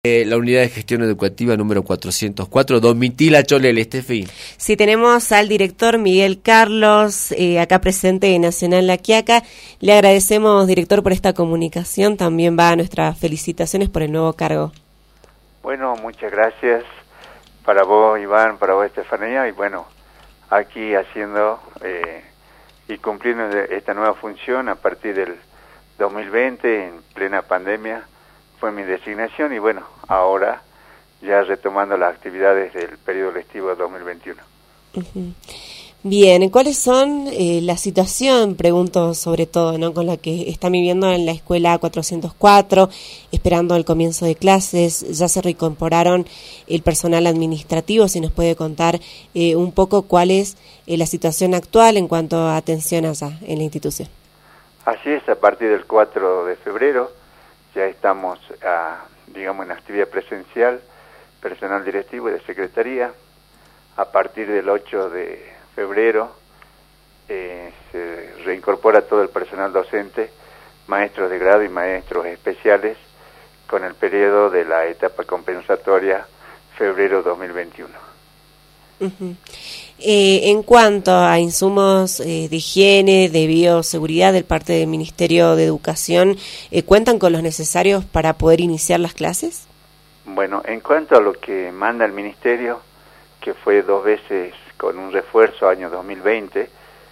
La unidad de gestión educativa número 404, Domitila Cholel, Estefi. Sí, tenemos al director Miguel Carlos, acá presente en Nacional La Quiaca. Le agradecemos, director, por esta comunicación. También va a nuestras felicitaciones por el nuevo cargo. Bueno, muchas gracias para vos, Iván, para vos, Estefanía, y bueno, aquí haciendo y cumpliendo esta nueva función a partir del 2020, en plena pandemia. Fue mi designación y bueno, ahora ya retomando las actividades del periodo lectivo 2021. Uh-huh. Bien, ¿cuáles son la situación, pregunto sobre todo, ¿no?, con la que están viviendo en la escuela 404, esperando el comienzo de clases? Ya se reincorporaron el personal administrativo, si nos puede contar un poco cuál es la situación actual en cuanto a atención allá en la institución. Así es, a partir del 4 de febrero ya estamos, digamos, en actividad presencial, personal directivo y de secretaría. A partir del 8 de febrero se reincorpora todo el personal docente, maestros de grado y maestros especiales, con el periodo de la etapa compensatoria febrero 2021. Uh-huh. En cuanto a insumos de higiene, de bioseguridad del parte del Ministerio de Educación, ¿cuentan con los necesarios para poder iniciar las clases? Bueno, en cuanto a lo que manda el Ministerio, que fue 2 veces con un refuerzo año 2020,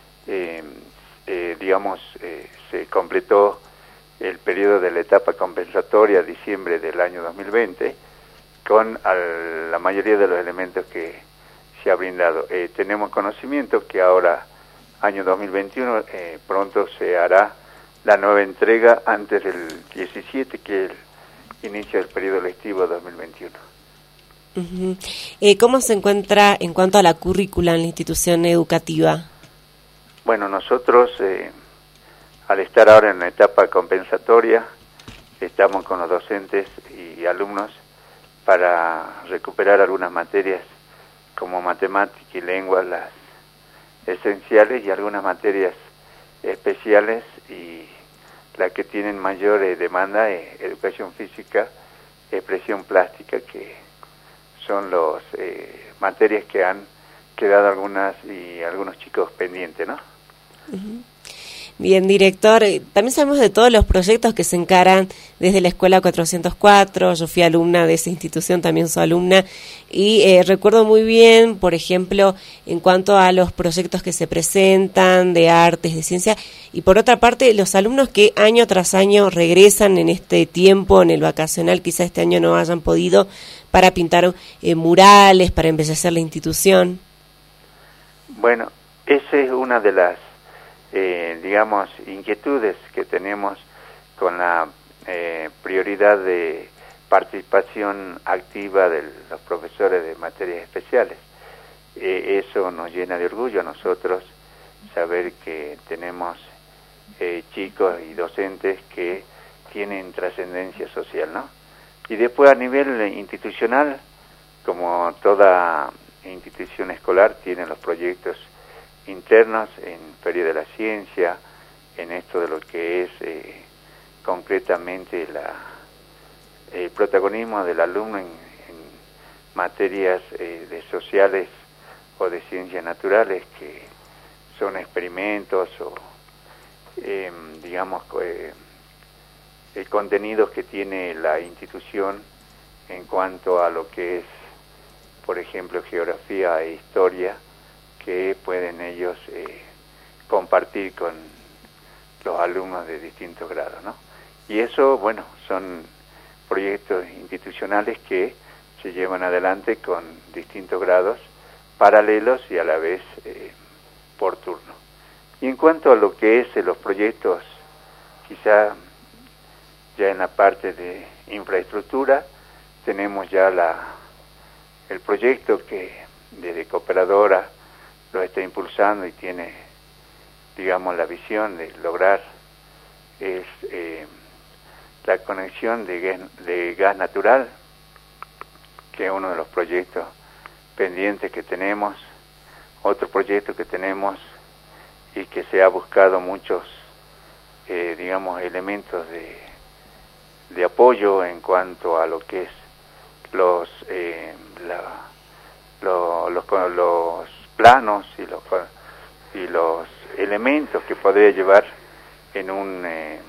se completó el periodo de la etapa compensatoria diciembre del año 2020 con la mayoría de los elementos que se ha brindado. Tenemos conocimiento que ahora, año 2021, pronto se hará la nueva entrega antes del 17, que es el inicio del periodo lectivo 2021. Uh-huh. ¿Cómo se encuentra en cuanto a la currícula en la institución educativa? Bueno, nosotros, al estar ahora en la etapa compensatoria, estamos con los docentes y alumnos para recuperar algunas materias como matemática y lengua, las esenciales, y algunas materias especiales, y las que tienen mayor demanda, educación física, expresión plástica, que son las materias que han quedado algunos chicos pendientes, ¿no? Uh-huh. Bien, director, también sabemos de todos los proyectos que se encaran desde la Escuela 404, yo fui alumna de esa institución, también soy alumna, y recuerdo muy bien, por ejemplo, en cuanto a los proyectos que se presentan, de artes, de ciencia, y por otra parte, los alumnos que año tras año regresan en este tiempo, en el vacacional, quizá este año no hayan podido, para pintar murales, para embellecer la institución. Bueno, esa es una de las inquietudes que tenemos con la prioridad de participación activa de los profesores de materias especiales. Eso nos llena de orgullo a nosotros, saber que tenemos chicos y docentes que tienen trascendencia social, ¿no? Y después, a nivel institucional, como toda institución escolar, tiene los proyectos internos en Feria de la Ciencia, en esto de lo que es concretamente el protagonismo del alumno en materias de sociales o de ciencias naturales, que son experimentos o contenidos que tiene la institución en cuanto a lo que es, por ejemplo, geografía e historia, que pueden ellos compartir con los alumnos de distintos grados, ¿no? Y eso, bueno, son proyectos institucionales que se llevan adelante con distintos grados paralelos y a la vez por turno. Y en cuanto a lo que es los proyectos, quizá ya en la parte de infraestructura, tenemos ya el proyecto que desde Cooperadora lo está impulsando y tiene, digamos, la visión de lograr es la conexión de gas natural, que es uno de los proyectos pendientes que tenemos. Otro proyecto que tenemos y que se ha buscado muchos, elementos de apoyo en cuanto a lo que es los planos y los elementos que podría llevar en un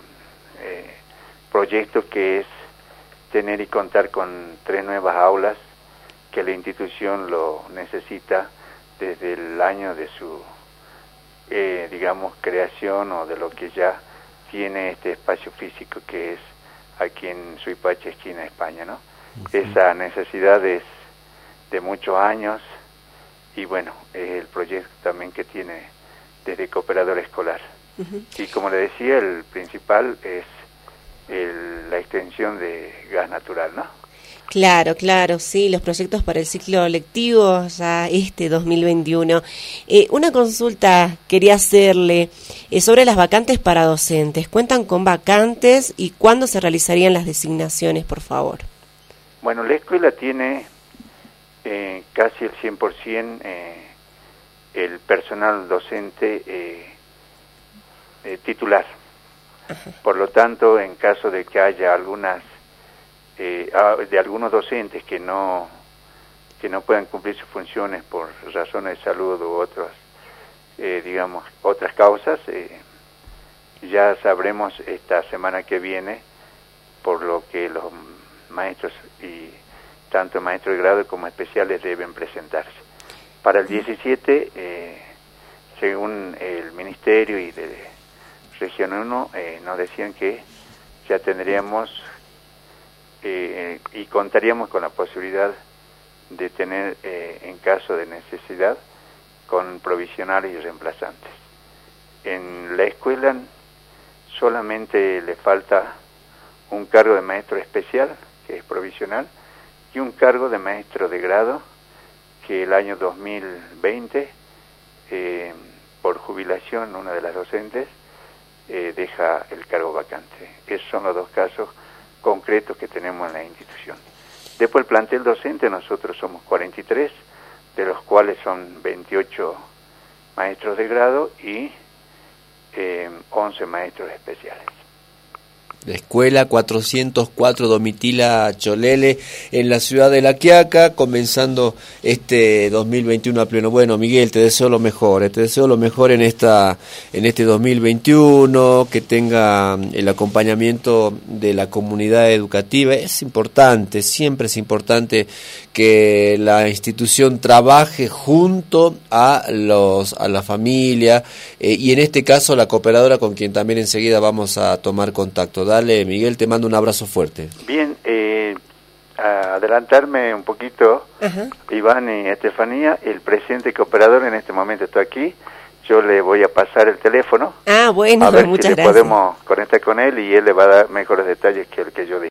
proyecto que es tener y contar con 3 nuevas aulas que la institución lo necesita desde el año de su digamos creación, o de lo que ya tiene este espacio físico que es aquí en Suipacha, esquina España, ¿no? Esa necesidad es de muchos años, y bueno, el proyecto también que tiene desde Cooperador Escolar. Y como le decía, el principal es la extensión de gas natural, ¿no? Claro, claro, sí, los proyectos para el ciclo lectivo ya 2021. Una consulta quería hacerle sobre las vacantes para docentes. ¿Cuentan con vacantes y cuándo se realizarían las designaciones, por favor? Bueno, la escuela tiene casi el 100% el personal docente titular. Por lo tanto, en caso de que haya de algunos docentes que no puedan cumplir sus funciones por razones de salud u otras causas, ya sabremos esta semana que viene, por lo que los maestros, y tanto maestros de grado como especiales, deben presentarse. Para el 17, según el Ministerio y de Región 1, nos decían que ya tendríamos y contaríamos con la posibilidad de tener, en caso de necesidad, con provisionales y reemplazantes. En la escuela solamente le falta un cargo de maestro especial, que es provisional, y un cargo de maestro de grado, que el año 2020, por jubilación, una de las docentes deja el cargo vacante. Esos son los 2 casos concretos que tenemos en la institución. Después el plantel docente, nosotros somos 43, de los cuales son 28 maestros de grado y 11 maestros especiales. La escuela 404 Domitila Cholele en la ciudad de La Quiaca, comenzando este 2021 a pleno. Bueno, Miguel, te deseo lo mejor, en este 2021, que tenga el acompañamiento de la comunidad educativa. Es importante, siempre es importante que la institución trabaje junto a la familia, y en este caso la cooperadora, con quien también enseguida vamos a tomar contacto. Dale, Miguel, te mando un abrazo fuerte. Bien, adelantarme un poquito, Iván y Estefanía, el presidente cooperador en este momento está aquí. Yo le voy a pasar el teléfono. Bueno, a ver muchas si gracias. podemos conectar con él, y él le va a dar mejores detalles que el que yo di.